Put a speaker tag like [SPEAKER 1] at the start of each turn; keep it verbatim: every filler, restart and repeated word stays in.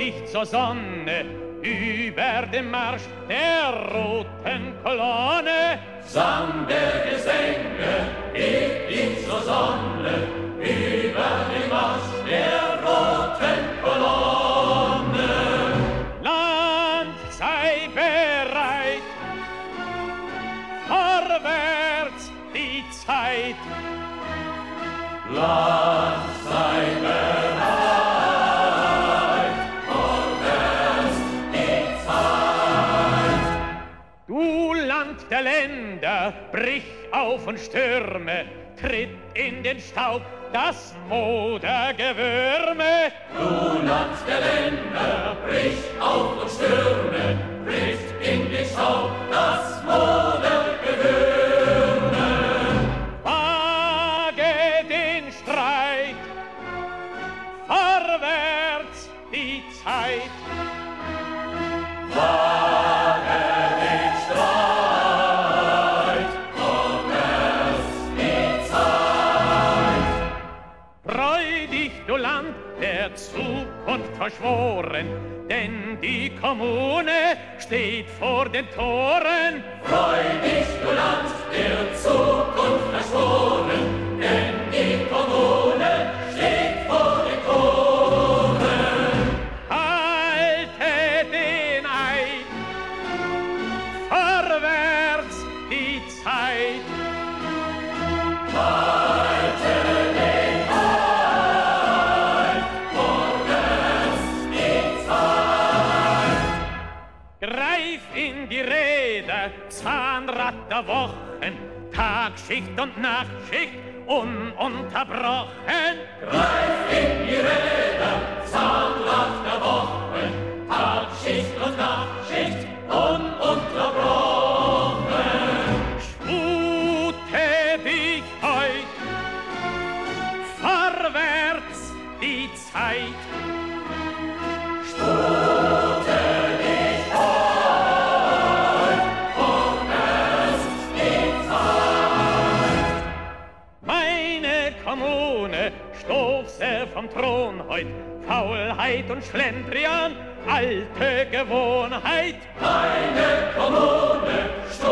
[SPEAKER 1] ich zur Sonne über dem Marsch der roten Kolonne.
[SPEAKER 2] Sang der Gesänge, ich ich zur Sonne über dem Marsch der roten Kolonne.
[SPEAKER 1] Land sei bereit, vorwärts die Zeit.
[SPEAKER 2] Land sei bereit, vorwärts die Zeit.
[SPEAKER 1] Du Land der Länder, brich auf und stürme, tritt in den Staub das Modergewürme.
[SPEAKER 2] Du Land der Länder, brich auf und stürme, tritt in den Staub das Modergewürme.
[SPEAKER 1] Wage den Streit, vorwärts die Zeit.
[SPEAKER 2] Wage den Streit, vorwärts die Zeit.
[SPEAKER 1] Freu dich, du Land der Zukunft verschworen, denn die Kommune steht vor den Toren.
[SPEAKER 2] Freu dich, du Land der Zukunft verschworen, denn die Kommune steht vor den Toren.
[SPEAKER 1] Halte den Eid, vorwärts die Zeit.
[SPEAKER 2] Halte den Eid, vorwärts die Zeit.
[SPEAKER 1] Greif in die Räder, Zahnrad der Wochen, Tagschicht und Nachtschicht ununterbrochen.
[SPEAKER 2] Greif in die Räder, Zahnrad der Wochen, Tagschicht und Nachtschicht ununterbrochen.
[SPEAKER 1] Spute dich heut, vorwärts die Zeit.
[SPEAKER 2] Spute dich heut, vorwärts die Zeit.
[SPEAKER 1] Meine Kommune stoße vom Thron heut, Faulheit und Schlendrian, alte Gewohnheit.
[SPEAKER 2] Meine Kommune stoße